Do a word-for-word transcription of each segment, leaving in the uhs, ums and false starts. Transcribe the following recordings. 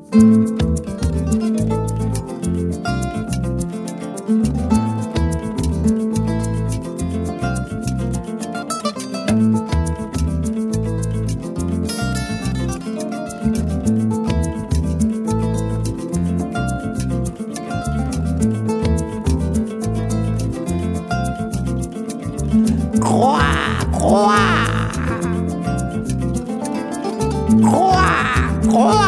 Croix, croix, croix, croix.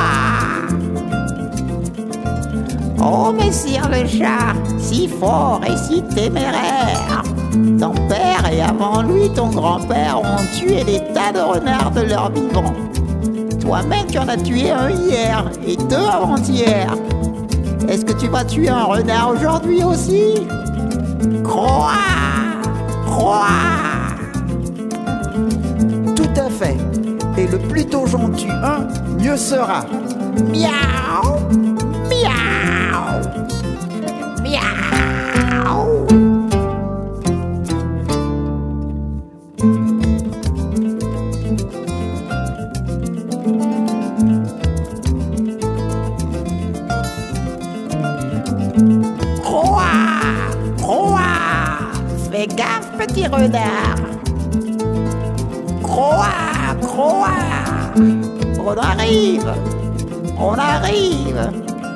Oh, messire le chat, si fort et si téméraire. Ton père et avant lui ton grand-père ont tué des tas de renards de leur vivant. Toi-même tu en as tué un hier et deux avant-hier. Est-ce que tu vas tuer un renard aujourd'hui aussi? Croix, croix. Tout à fait. Et le plus tôt j'en tue un, mieux sera. Miaou, miaou, miaou. Croix, croix. Fais gaffe, petit renard. Croix, croix. On arrive, on arrive.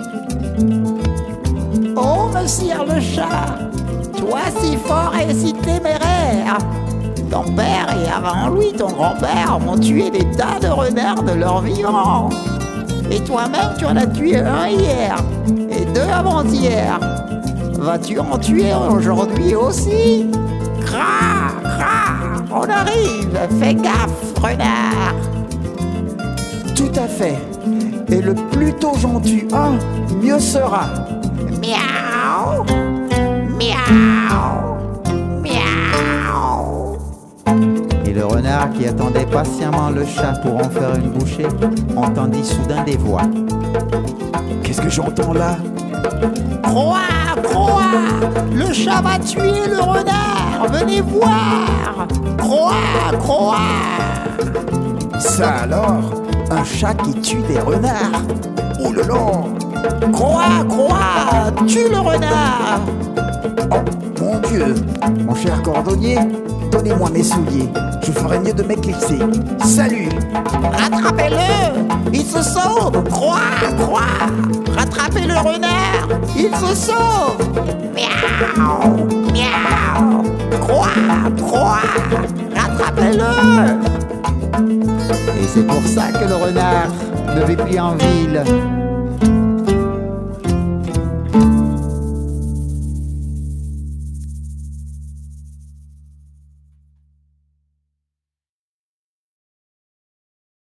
Oh, monsieur le chat, toi si fort et si téméraire. Ton père et avant lui ton grand-père ont tué des tas de renards de leur vivant. Et toi-même tu en as tué un hier et deux avant-hier. Vas-tu en tuer aujourd'hui aussi? Cra, cra, on arrive, fais gaffe, renard. Tout à fait. Et le plus tôt j'en tue un, mieux sera. Miaou, miaou, miaou. Et le renard qui attendait patiemment le chat pour en faire une bouchée, entendit soudain des voix. Qu'est-ce que j'entends là? Croix, croix, le chat va tuer le renard, venez voir. Croix, croix. Ça alors? Un chat qui tue des renards? Oh là là! Croix, croix, tue le renard. Oh mon Dieu! Mon cher cordonnier, donnez-moi mes souliers. Je ferais mieux de m'éclipser. Salut! Rattrapez-le, il se sauve. Croix, croix, rattrapez le renard, il se sauve. Miaou, miaou. Croix, croix, rattrapez-le. Et c'est pour ça que le renard ne vit plus en ville.